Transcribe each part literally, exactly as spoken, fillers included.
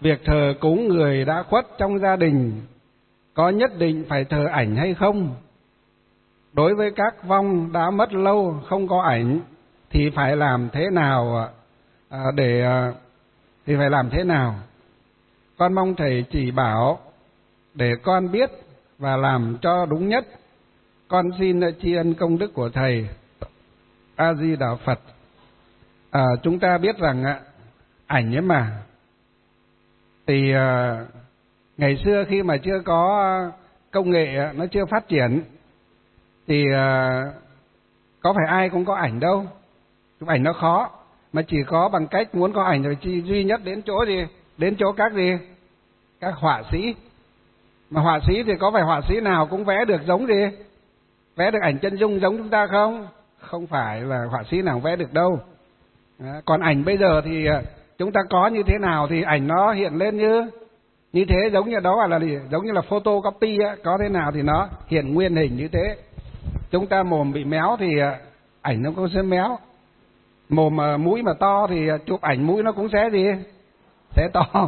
việc thờ cúng người đã khuất trong gia đình có nhất định phải thờ ảnh hay không? Đối với các vong đã mất lâu không có ảnh thì phải làm thế nào à, để à, thì phải làm thế nào? Con mong thầy chỉ bảo để con biết và làm cho đúng nhất. Con xin tri ân công đức của thầy. A Di Đà Phật. À, chúng ta biết rằng à, ảnh ấy mà thì à, ngày xưa khi mà chưa có công nghệ, nó chưa phát triển thì à, có phải ai cũng có ảnh đâu. Chụp ảnh nó khó, mà chỉ có bằng cách muốn có ảnh rồi chỉ duy nhất đến chỗ gì? Đến chỗ các gì? Các họa sĩ. Mà họa sĩ thì có phải họa sĩ nào cũng vẽ được giống gì? Vẽ được ảnh chân dung giống chúng ta không? Không phải là họa sĩ nào vẽ được đâu. Đó. Còn ảnh bây giờ thì chúng ta có như thế nào thì ảnh nó hiện lên như như thế, giống như đó là gì? Giống như là photocopy á, có thế nào thì nó hiện nguyên hình như thế. Chúng ta mồm bị méo thì ảnh nó cũng sẽ méo. Mồm mà mũi mà to thì chụp ảnh mũi nó cũng sẽ gì? Sẽ to.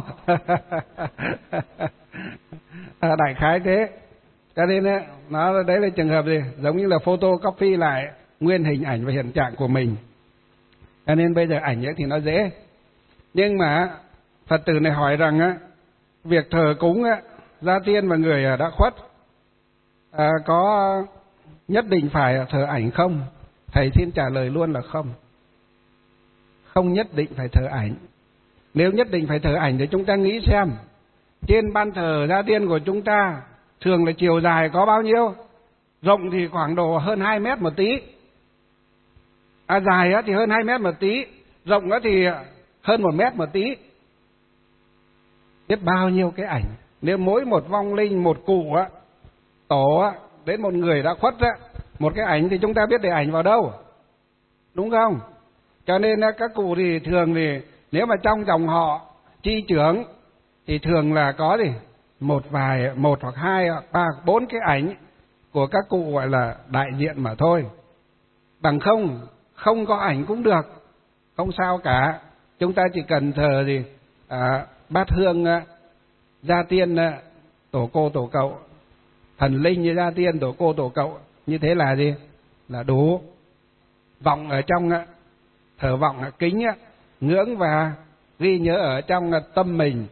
Đại khái thế. Cho nên nó đấy là trường hợp gì? Giống như là photocopy lại nguyên hình ảnh và hiện trạng của mình. Cho nên bây giờ ảnh ấy thì nó dễ. Nhưng mà Phật tử này hỏi rằng á, việc thờ cúng á, gia tiên và người đã khuất à, có nhất định phải thờ ảnh không? Thầy xin trả lời luôn là không. Không nhất định phải thờ ảnh. Nếu nhất định phải thờ ảnh thì chúng ta nghĩ xem, trên ban thờ gia tiên của chúng ta thường là chiều dài có bao nhiêu? Rộng thì khoảng độ hơn hai mét một tí. À, dài thì hơn hai mét một tí, rộng thì hơn một mét một tí. Biết bao nhiêu cái ảnh. Nếu mỗi một vong linh, một cụ á, tổ á, đến một người đã khuất á, một cái ảnh thì chúng ta biết để ảnh vào đâu, đúng không? Cho nên các cụ thì thường thì nếu mà trong dòng họ chi trưởng thì thường là có gì một vài một hoặc hai hoặc ba bốn cái ảnh của các cụ gọi là đại diện mà thôi. Bằng không không có ảnh cũng được, không sao cả. Chúng ta chỉ cần thờ gì à, bát hương à, gia tiên à, tổ cô tổ cậu, thần linh như gia tiên tổ cô tổ cậu, như thế là gì? Là đủ. Vọng ở trong à, thờ vọng à, kính à, ngưỡng và ghi nhớ ở trong à, tâm mình.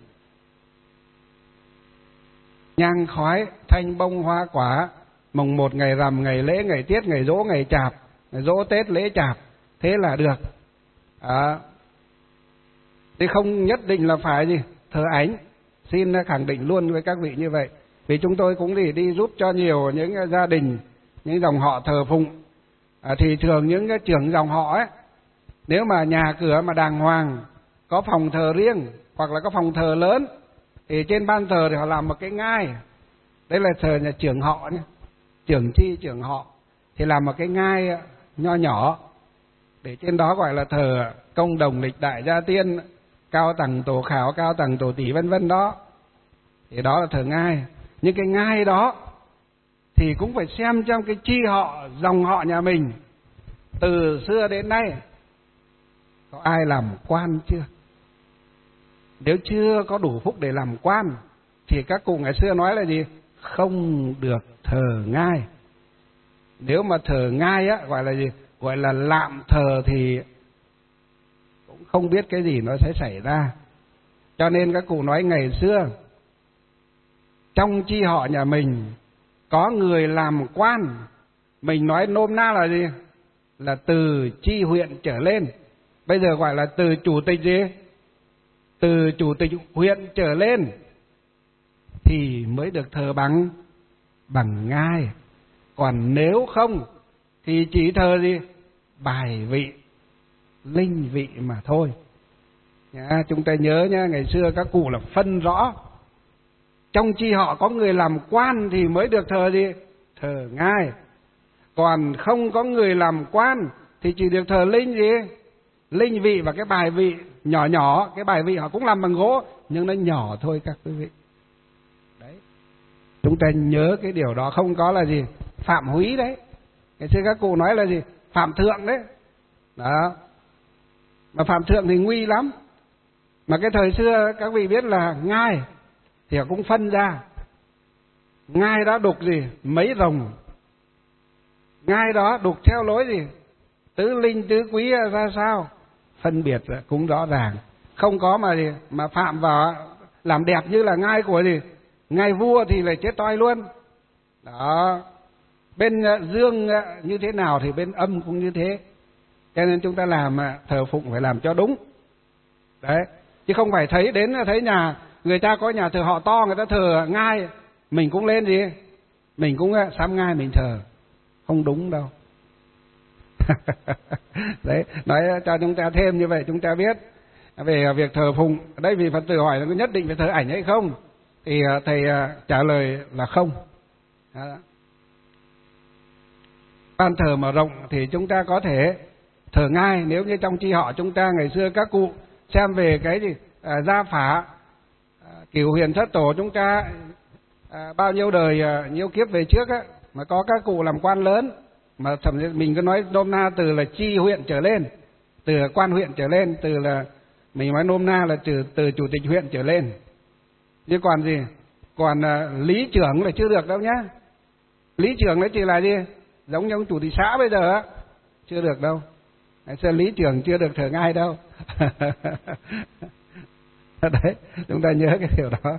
Nhang khói, thanh bông hoa quả, mùng một ngày rằm, ngày lễ, ngày tiết, ngày dỗ, ngày chạp, ngày dỗ Tết, lễ chạp, thế là được. À, thì không nhất định là phải gì thờ ảnh. Xin khẳng định luôn với các vị như vậy. Vì chúng tôi cũng đi, đi giúp cho nhiều những gia đình, những dòng họ thờ phụng. À, thì thường những cái trưởng dòng họ ấy, nếu mà nhà cửa mà đàng hoàng, có phòng thờ riêng hoặc là có phòng thờ lớn, thì trên ban thờ thì họ làm một cái ngai. Đấy là thờ nhà trưởng họ nhé, trưởng chi trưởng họ, thì làm một cái ngai nho nhỏ, để trên đó gọi là thờ công đồng lịch đại gia tiên, cao tầng tổ khảo, cao tầng tổ tỷ vân vân đó. Thì đó là thờ ngai. Nhưng cái ngai đó thì cũng phải xem trong cái chi họ, dòng họ nhà mình từ xưa đến nay có ai làm quan chưa. Nếu chưa có đủ phúc để làm quan thì các cụ ngày xưa nói là gì? Không được thờ ngai. Nếu mà thờ ngai á, gọi là gì? Gọi là lạm thờ thì cũng không biết cái gì nó sẽ xảy ra. Cho nên các cụ nói ngày xưa trong chi họ nhà mình có người làm quan, mình nói nôm na là gì? Là từ chi huyện trở lên. Bây giờ gọi là từ chủ tịch gì? Từ chủ tịch huyện trở lên thì mới được thờ bằng bằng ngai. Còn nếu không thì chỉ thờ gì? Bài vị, linh vị mà thôi. Nhá, chúng ta nhớ nhá, ngày xưa các cụ là phân rõ. Trong chi họ có người làm quan thì mới được thờ gì? Thờ ngai. Còn không có người làm quan thì chỉ được thờ linh gì? Linh vị và cái bài vị nhỏ nhỏ. Cái bài vị họ cũng làm bằng gỗ, nhưng nó nhỏ thôi các quý vị. Đấy, chúng ta nhớ cái điều đó, không có là gì? Phạm húy đấy. Ngày xưa các cụ nói là gì? Phạm thượng đấy. Đó. Mà phạm thượng thì nguy lắm. Mà Mà cái thời xưa các vị biết là ngai thì họ cũng phân ra. Ngai đó đục gì? Mấy rồng. Ngai đó đục theo lối gì? Tứ linh tứ quý ra sao? Phân biệt cũng rõ ràng. Không có mà gì mà phạm vào làm đẹp như là ngai của gì? Ngai vua thì lại chết toi luôn. Đó. Bên dương như thế nào thì bên âm cũng như thế. Cho nên chúng ta làm thờ phụng phải làm cho đúng. Đấy. Chứ không phải thấy đến thấy nhà người ta có nhà thờ họ to, người ta thờ ngai, mình cũng lên gì? Mình cũng sắm ngai mình thờ. Không đúng đâu. Đấy, nói cho chúng ta thêm như vậy chúng ta biết về việc thờ phụng. Đây vì Phật tử hỏi là có nhất định phải thờ ảnh hay không? Thì thầy trả lời là không. Đó. Ban thờ mà rộng thì chúng ta có thể thờ ngai. Nếu như trong chi họ chúng ta ngày xưa các cụ xem về cái gì à, gia phả à, cửu huyền thất tổ chúng ta à, bao nhiêu đời à, nhiêu kiếp về trước á, mà có các cụ làm quan lớn, mà thậm chí mình cứ nói nôm na từ là chi huyện trở lên, từ quan huyện trở lên, từ là mình nói nôm na là từ từ chủ tịch huyện trở lên. Nhưng còn gì? Còn à, lý trưởng là chưa được đâu nhá. Lý trưởng đấy chỉ là gì? Giống như ông chủ tịch xã bây giờ á, chưa được đâu. Ngày xưa lý trưởng chưa được thờ ngai đâu. Đấy, chúng ta nhớ cái điều đó.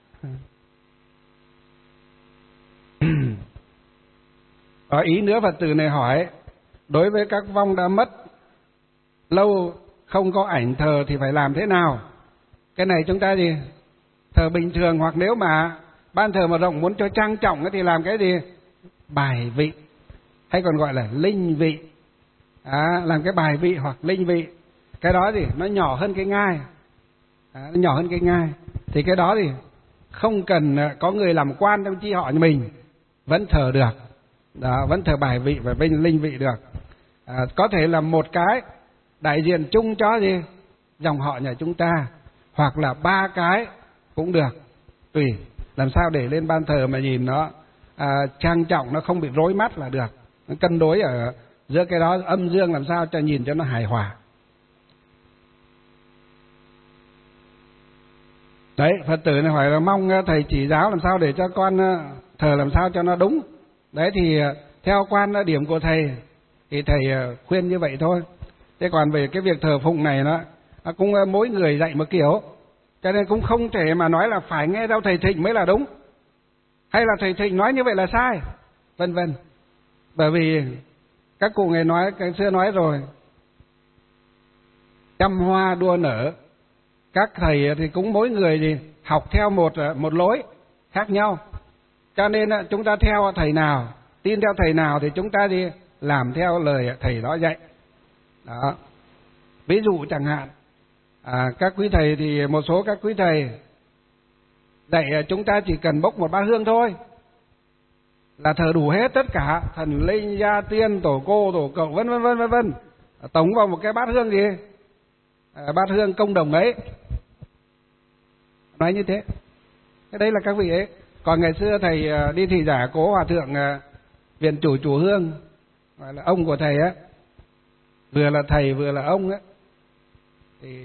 Có ý nữa Phật tử này hỏi, đối với các vong đã mất lâu không có ảnh thờ thì phải làm thế nào? Cái này chúng ta gì? Thờ bình thường, hoặc nếu mà ban thờ mà rộng muốn cho trang trọng thì làm cái gì? Bài vị, hay còn gọi là linh vị. À, làm cái bài vị hoặc linh vị. Cái đó thì nó nhỏ hơn cái ngai. À, nó nhỏ hơn cái ngai. Thì cái đó thì không cần có người làm quan trong chi họ như mình, vẫn thờ được. Đó, vẫn thờ bài vị và bên linh vị được. À, có thể là một cái đại diện chung cho gì? Dòng họ nhà chúng ta, hoặc là ba cái cũng được. Tùy, làm sao để lên ban thờ mà nhìn nó à, trang trọng, nó không bị rối mắt là được. Nó cân đối ở giữa cái đó, âm dương làm sao cho nhìn cho nó hài hòa. Đấy, Phật tử này hỏi là mong thầy chỉ giáo làm sao để cho con thờ làm sao cho nó đúng. Đấy thì theo quan điểm của thầy thì thầy khuyên như vậy thôi. Thế còn về cái việc thờ phụng này nó cũng mỗi người dạy một kiểu, cho nên cũng không thể mà nói là phải nghe theo thầy Thịnh mới là đúng, hay là thầy Thịnh nói như vậy là sai, vân vân. Bởi vì các cụ ngày nói, cái xưa nói rồi, trăm hoa đua nở. Các thầy thì cũng mỗi người thì học theo một một lối khác nhau. Cho nên chúng ta theo thầy nào, tin theo thầy nào thì chúng ta đi làm theo lời thầy đó dạy. Đó. Ví dụ chẳng hạn, à, các quý thầy thì một số các quý thầy dạy chúng ta chỉ cần bốc một bát hương thôi là thờ đủ hết tất cả thần linh, gia tiên, tổ cô, tổ cậu, vân vân vân vân vân, tống vào một cái bát hương gì, à, bát hương công đồng ấy. Nói như thế. Cái đấy là các vị ấy. Còn ngày xưa thầy đi thị giả Cố Hòa Thượng Viện Chủ Chủ Hương, gọi là ông của thầy á, vừa là thầy vừa là ông á, thì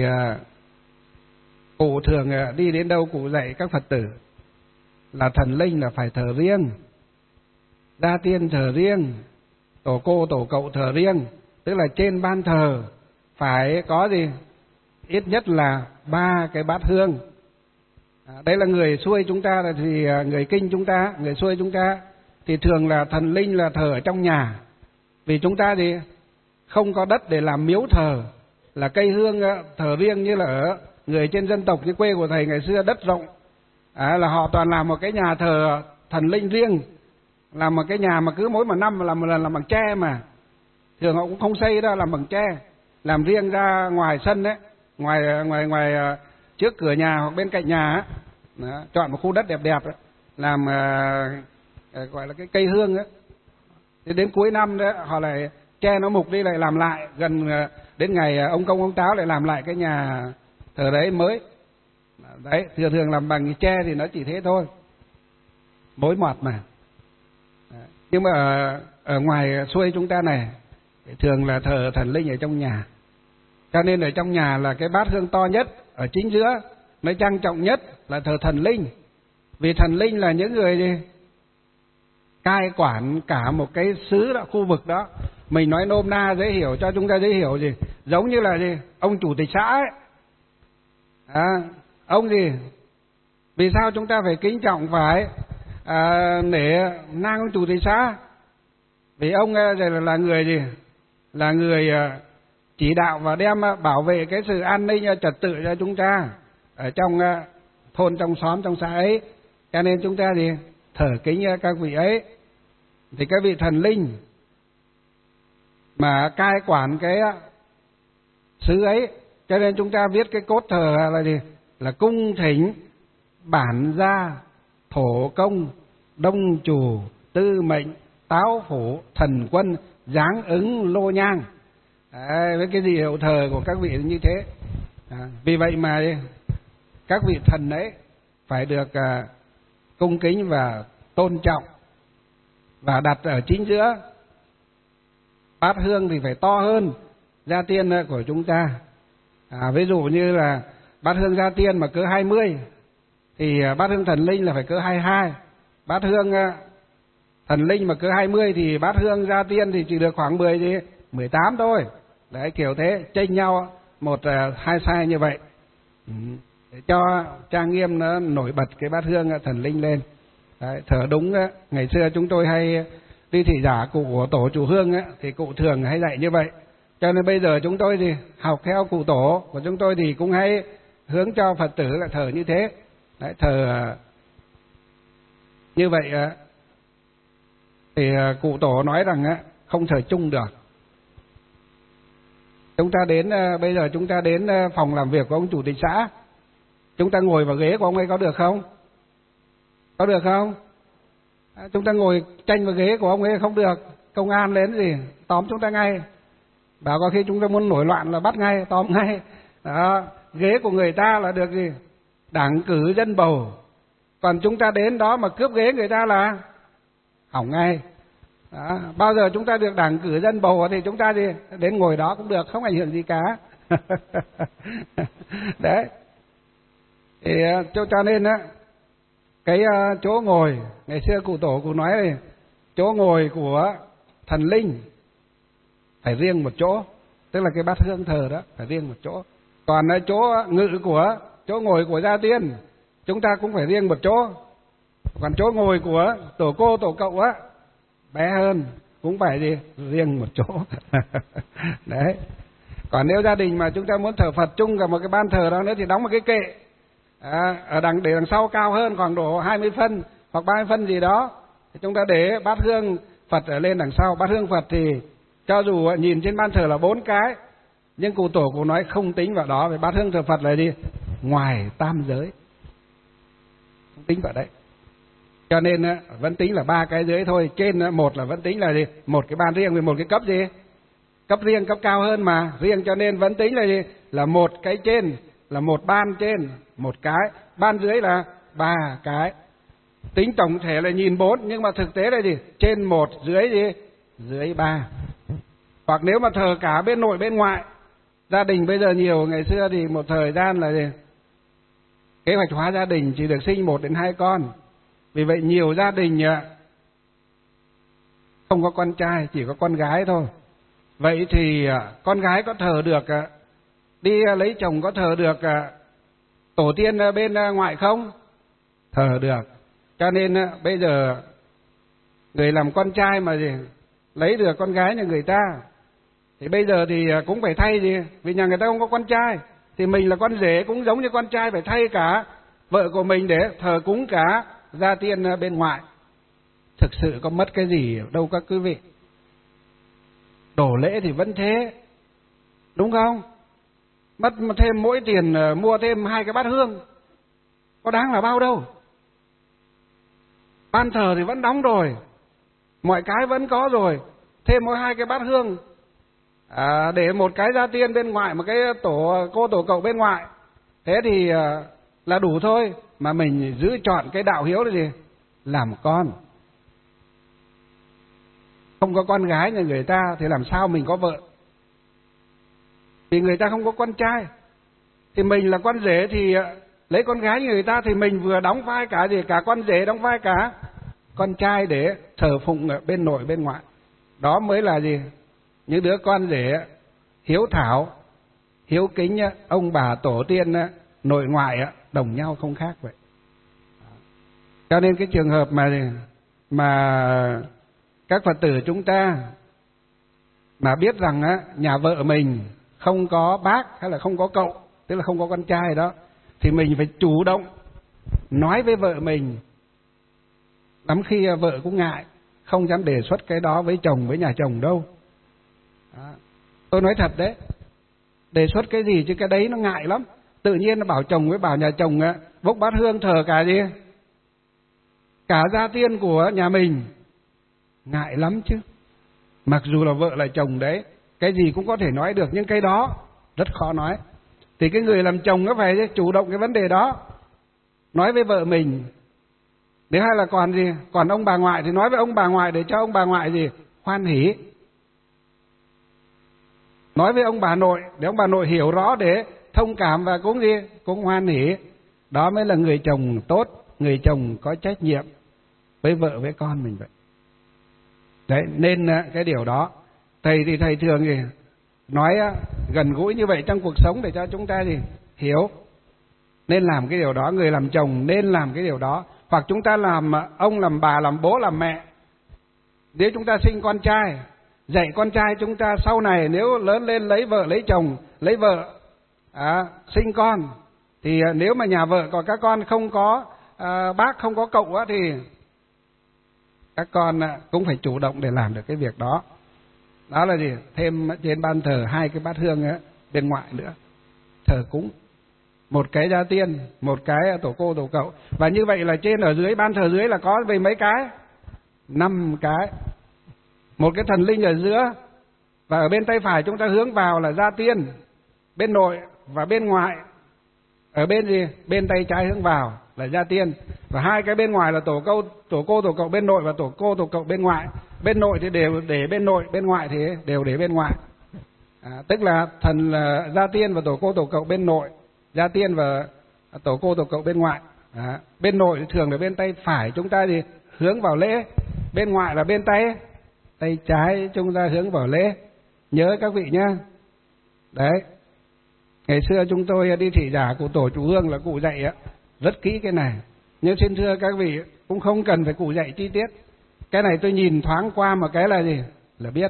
cụ thường đi đến đâu cụ dạy các Phật tử là thần linh là phải thờ riêng, gia tiên thờ riêng, tổ cô tổ cậu thờ riêng. Tức là trên ban thờ phải có gì? Ít nhất là ba cái bát hương. À, đây là người xuôi chúng ta, là thì người kinh chúng ta, người xuôi chúng ta thì thường là thần linh là thờ ở trong nhà. Vì chúng ta thì không có đất để làm miếu thờ, là cây hương thờ riêng như là ở người trên dân tộc như quê của thầy ngày xưa đất rộng, à, là họ toàn làm một cái nhà thờ thần linh riêng, làm một cái nhà mà cứ mỗi một năm làm một lần làm bằng tre, mà thường họ cũng không xây đâu, làm bằng tre, làm riêng ra ngoài sân đấy, ngoài ngoài ngoài trước cửa nhà hoặc bên cạnh nhà á. Đó, chọn một khu đất đẹp đẹp đó, làm uh, gọi là cái cây hương ấy. Thì đến cuối năm đấy họ lại che nó mục đi, lại làm lại, gần uh, đến ngày uh, ông công ông táo lại làm lại cái nhà thờ đấy mới. Đấy, thường thường làm bằng tre thì nó chỉ thế thôi, mối mọt mà. Đấy. Nhưng mà ở, ở ngoài xuôi chúng ta này thường là thờ thần linh ở trong nhà, cho nên ở trong nhà là cái bát hương to nhất ở chính giữa, nơi trang trọng nhất là thờ thần linh. Vì thần linh là những người gì? Cai quản cả một cái xứ đó, khu vực đó. Mình nói nôm na dễ hiểu, cho chúng ta dễ hiểu gì? Giống như là gì? Ông chủ tịch xã ấy. À, ông gì? Vì sao chúng ta phải kính trọng, phải à, nể nang ông chủ tịch xã? Vì ông là, là người gì? Là người chỉ đạo và đem bảo vệ cái sự an ninh trật tự cho chúng ta ở trong thôn, trong xóm, trong xã ấy. Cho nên chúng ta gì? Thờ kính các vị ấy. Thì các vị thần linh mà cai quản cái xứ ấy, cho nên chúng ta viết cái cốt thờ là gì? Là cung thỉnh bản gia, thổ công, đông chủ, tư mệnh, táo phủ, thần quân, giáng ứng, lô nhang. À, với cái gì hiệu thờ của các vị như thế. À, vì vậy mà các vị thần ấy phải được à, cung kính và tôn trọng và đặt ở chính giữa. Bát hương thì phải to hơn gia tiên của chúng ta. À, ví dụ như là bát hương gia tiên mà cỡ hai mươi thì bát hương thần linh là phải cỡ hai mươi hai. Bát hương thần linh mà cỡ hai mươi thì bát hương gia tiên thì chỉ được khoảng mười gì? mười tám thôi. Đấy, kiểu thế, chênh nhau một hai sai như vậy. Ừ. Để cho trang nghiêm nó nổi bật cái bát hương thần linh lên. Đấy, thờ đúng. Ngày xưa chúng tôi hay đi thị giả cụ của tổ chủ hương ấy, thì cụ thường hay dạy như vậy. Cho nên bây giờ chúng tôi thì học theo cụ tổ của chúng tôi thì cũng hay hướng cho Phật tử là thờ như thế. Đấy, thờ như vậy thì cụ tổ nói rằng không thờ chung được. Chúng ta đến bây giờ chúng ta đến phòng làm việc của ông chủ tịch xã, chúng ta ngồi vào ghế của ông ấy có được không? Có được không? À, chúng ta ngồi tranh vào ghế của ông ấy không được, công an đến gì tóm chúng ta ngay. Bảo có khi chúng ta muốn nổi loạn là bắt ngay, tóm ngay. Đó, ghế của người ta là được gì? Đảng cử dân bầu. Còn chúng ta đến đó mà cướp ghế người ta là hỏng ngay. Đó, bao giờ chúng ta được đảng cử dân bầu thì chúng ta đi đến ngồi đó cũng được, không ảnh hưởng gì cả. Đấy. Thì cho, cho nên á, cái uh, chỗ ngồi, ngày xưa cụ tổ cụ nói này, chỗ ngồi của thần linh phải riêng một chỗ, tức là cái bát hương thờ đó phải riêng một chỗ. Còn uh, chỗ ngự của, chỗ ngồi của gia tiên chúng ta cũng phải riêng một chỗ. Còn chỗ ngồi của tổ cô tổ cậu á, bé hơn, cũng phải gì? Riêng một chỗ. Đấy. Còn nếu gia đình mà chúng ta muốn thờ Phật chung cả một cái ban thờ đó nữa thì đóng một cái kệ. À, ở đằng để đằng sau cao hơn khoảng độ hai mươi phân hoặc ba mươi phân gì đó, thì chúng ta để bát hương Phật ở lên đằng sau. Bát hương Phật thì cho dù nhìn trên ban thờ là bốn cái, nhưng cụ tổ cũng nói không tính vào đó, vì bát hương thờ Phật là gì? Ngoài tam giới, không tính vào đấy. Cho nên vẫn tính là ba cái dưới thôi. Trên một là vẫn tính là gì? Một cái ban riêng với một cái cấp gì? Cấp riêng, cấp cao hơn mà riêng, cho nên vẫn tính là gì? Là một cái trên, là một ban trên, một cái, ban dưới là ba cái. Tính tổng thể là nhìn bốn, nhưng mà thực tế là gì? Trên một, dưới gì? Dưới ba. Hoặc nếu mà thờ cả bên nội bên ngoại, gia đình bây giờ nhiều, ngày xưa thì một thời gian là gì? Kế hoạch hóa gia đình chỉ được sinh một đến hai con. Vì vậy nhiều gia đình không có con trai, chỉ có con gái thôi. Vậy thì con gái có thờ được, đi lấy chồng có thờ được tổ tiên bên ngoại không? Thờ được. Cho nên bây giờ người làm con trai mà gì lấy được con gái nhà người ta, thì bây giờ thì cũng phải thay gì? Vì nhà người ta không có con trai, thì mình là con rể cũng giống như con trai phải thay cả vợ của mình để thờ cúng cả gia tiên bên ngoại. Thực sự có mất cái gì đâu các quý vị. Đổ lễ thì vẫn thế, đúng không? Mất thêm mỗi tiền mua thêm hai cái bát hương, có đáng là bao đâu. Ban thờ thì vẫn đóng rồi, mọi cái vẫn có rồi, thêm mỗi hai cái bát hương à, để một cái gia tiên bên ngoại, một cái tổ cô tổ cậu bên ngoại, thế thì là đủ thôi. Mà mình giữ chọn cái đạo hiếu là gì? Làm con. Không có con gái nhà người ta thì làm sao mình có vợ? Vì người ta không có con trai. thì mình là con rể thì lấy con gái người ta thì mình vừa đóng vai cả gì, cả con rể đóng vai cả con trai để thờ phụng ở bên nội bên ngoại. Đó mới là gì? Những đứa con rể hiếu thảo, hiếu kính ông bà tổ tiên nội ngoại đồng nhau không khác vậy. Cho nên cái trường hợp mà mà các Phật tử chúng ta mà biết rằng á, nhà vợ mình không có bác hay là không có cậu, tức là không có con trai đó, thì mình phải chủ động nói với vợ mình. Lắm khi vợ cũng ngại, không dám đề xuất cái đó với chồng, với nhà chồng đâu. Đó. Tôi nói thật đấy, đề xuất cái gì chứ cái đấy nó ngại lắm. Tự nhiên nó bảo chồng với bảo nhà chồng á, bốc bát hương thờ cả gì, cả gia tiên của nhà mình, ngại lắm chứ. Mặc dù là vợ là chồng đấy, cái gì cũng có thể nói được, nhưng cái đó rất khó nói. Thì cái người làm chồng nó phải chủ động cái vấn đề đó, nói với vợ mình. Nếu hay là còn gì, còn ông bà ngoại thì nói với ông bà ngoại để cho ông bà ngoại gì hoan hỉ. Nói với ông bà nội để ông bà nội hiểu rõ để thông cảm và cũng gì, cũng hoan hỉ. Đó mới là người chồng tốt, người chồng có trách nhiệm với vợ với con mình vậy. Đấy, nên cái điều đó thầy thì thầy thường thì nói gần gũi như vậy trong cuộc sống để cho chúng ta gì hiểu. Nên làm cái điều đó, người làm chồng nên làm cái điều đó. Hoặc chúng ta làm ông, làm bà, làm bố, làm mẹ. Nếu chúng ta sinh con trai, dạy con trai chúng ta sau này nếu lớn lên lấy vợ, lấy chồng, lấy vợ, à, sinh con, thì nếu mà nhà vợ có các con không có à, bác, không có cậu á, thì các con cũng phải chủ động để làm được cái việc đó. Đó là gì? Thêm trên ban thờ hai cái bát hương á, bên ngoại nữa, thờ cúng. Một cái gia tiên, một cái tổ cô tổ cậu. Và như vậy là trên ở dưới, ban thờ dưới là có về mấy cái? Năm cái. Một cái thần linh ở giữa, và ở bên tay phải chúng ta hướng vào là gia tiên, bên nội và bên ngoại. Ở bên gì? Bên tay trái hướng vào là gia tiên. Và hai cái bên ngoài là tổ cô, tổ cô tổ cậu bên nội và tổ cô tổ cậu bên ngoại. Bên nội thì đều để bên nội, bên ngoại thì đều để bên ngoại. À, tức là thần là gia tiên và tổ cô tổ cậu bên nội, gia tiên và tổ cô tổ cậu bên ngoại. À, bên nội thì thường là bên tay phải chúng ta thì hướng vào lễ, bên ngoại là bên tay tay trái chúng ta hướng vào lễ. Nhớ các vị nhá. Đấy. Ngày xưa chúng tôi đi thị giả của tổ chủ hương là cụ dạy á, rất kỹ cái này. Nhưng xin thưa các vị, cũng không cần phải cụ dạy chi tiết. Cái này tôi nhìn thoáng qua một cái là gì? Là biết.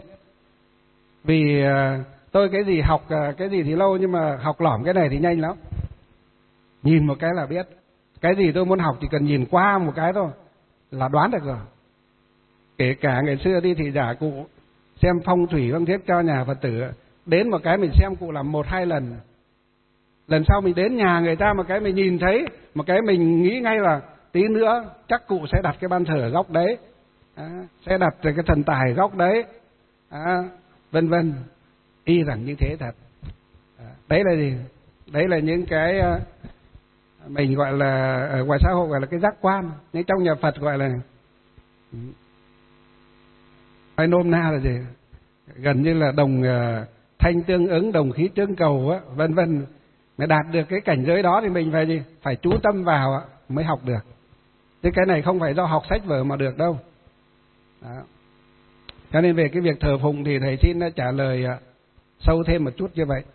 Vì tôi cái gì học cái gì thì lâu, nhưng mà học lỏm cái này thì nhanh lắm. Nhìn một cái là biết. Cái gì tôi muốn học chỉ cần nhìn qua một cái thôi là đoán được rồi. Kể cả ngày xưa đi thị giả cụ xem phong thủy phong thuyết cho nhà Phật tử, đến một cái mình xem cụ làm một hai lần, lần sau mình đến nhà người ta một cái mình nhìn thấy một cái mình nghĩ ngay là tí nữa chắc cụ sẽ đặt cái ban thờ ở góc đấy, à, sẽ đặt cái thần tài góc đấy, à, vân vân. Y rằng như thế thật. À, đấy là gì? Đấy là những cái mình gọi là ở ngoài xã hội gọi là cái giác quan, nhưng trong nhà Phật gọi là hay nôm na là gì? Gần như là đồng uh, thanh tương ứng, đồng khí tương cầu á, vân vân. Để đạt được cái cảnh giới đó thì mình phải gì? Phải chú tâm vào á, mới học được. Chứ cái này không phải do học sách vở mà được đâu. Đó. Cho nên về cái việc thờ phụng thì thầy xin trả lời uh, sâu thêm một chút như vậy.